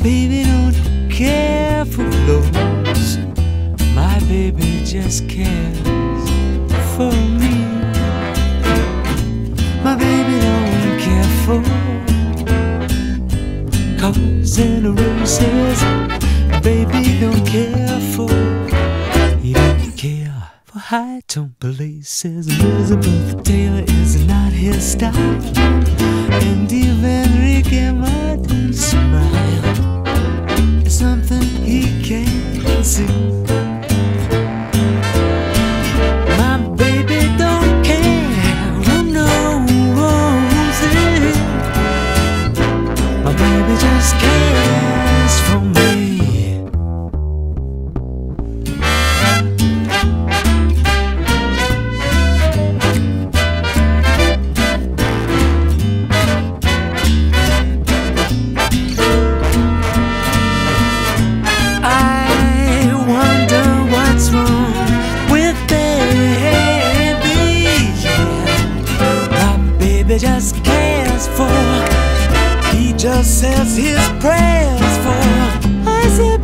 baby don't care for clothes. My baby just cares for me. My baby don't care for cars and races. Baby don't care for, he don't care for high tone places. Elizabeth Taylor is not his style, and even Ricky Martin's smile is something he can't see. My baby don't care who knows it. My baby just cares for me. Just cares for, he just says his prayers for. I said,